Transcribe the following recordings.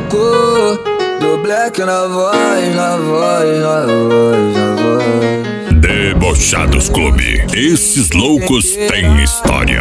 troco do black na voz, na voz, na voz, na voz. Debochados Clube, esses loucos têm história.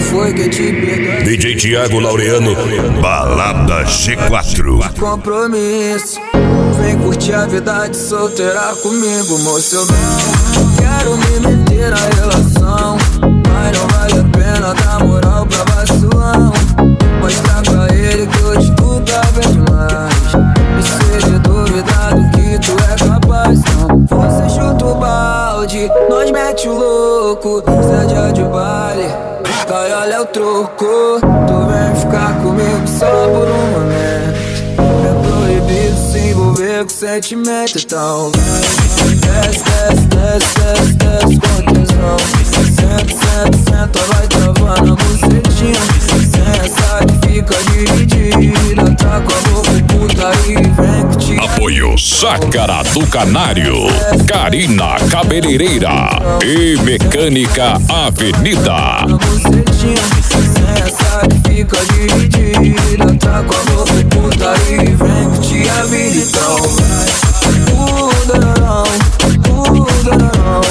DJ Thiago Laureano, Balada G4. Compromisso, vem curtir a vida de solteira comigo, moço. Eu não quero me meter na relação, mas não vale a pena dar moral pra vacilão. Mostrar pra ele que hoje tu tá bem demais, e se ele duvidar do que tu é capaz, não. Você chuta o balde, nós mete o louco, cê é dia de baile, cai, olha o troco. Tu vem ficar comigo só por um momento, é proibido se envolver com sentimento. Então desce, desce, desce, desce, desce com tesão. Senta, senta, senta, vai travando a bucetinha. Senta que fica dividida, tá com a boca puta e vem que te... Apoio Chácara do Canário, Karina Cabeleireira e Mecânica Avenida. Senta que fica dividida, tá com a boca puta e vem que te avisa. Então vai, danão, danão,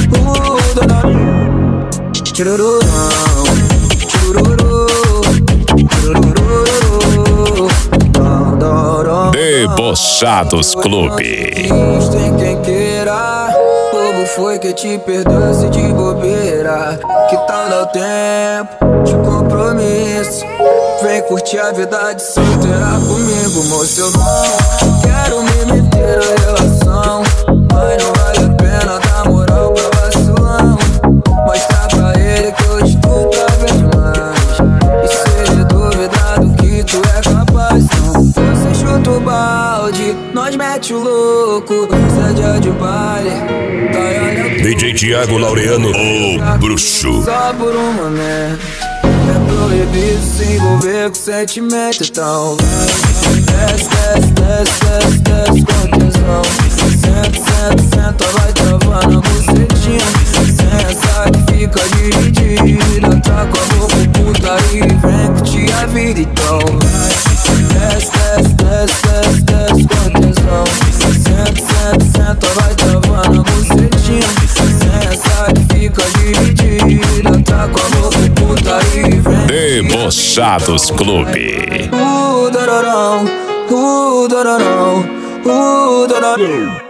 danão, tchurururão, tchururu, tchururu. Debochados Clube. Tem quem queira, bobo foi que te perdoasse de bobeira. Que tal dar o tempo de compromisso? Vem curtir a vida de solteira comigo, moço. Eu não quero me meter na relação, mas não vale a pena dar moral pra vacilão. Mostrar pra ele que hoje tu tá bem demais, e se ele duvidar do que tu é capaz, não. Você chuta o balde, nós mete o louco, cê é dia de baile, cai, olha o DJ Thiago Laureano, o bruxo. só por um momento, é proibido se envolver com sentimento. Então desce, desce, desce, desce, desce com tesão. Senta, senta, senta, vai travando a bucetinha. Senta que fica dividida, tá com a boca puta e vem que te avisa. Então desce, desce, desce, desce, desce com tesão. Senta, senta, senta, vai travando a bucetinha. Senta que fica dividida, tá com a boca puta e vem. Debochados Clube. Dararão, dararão, dararão.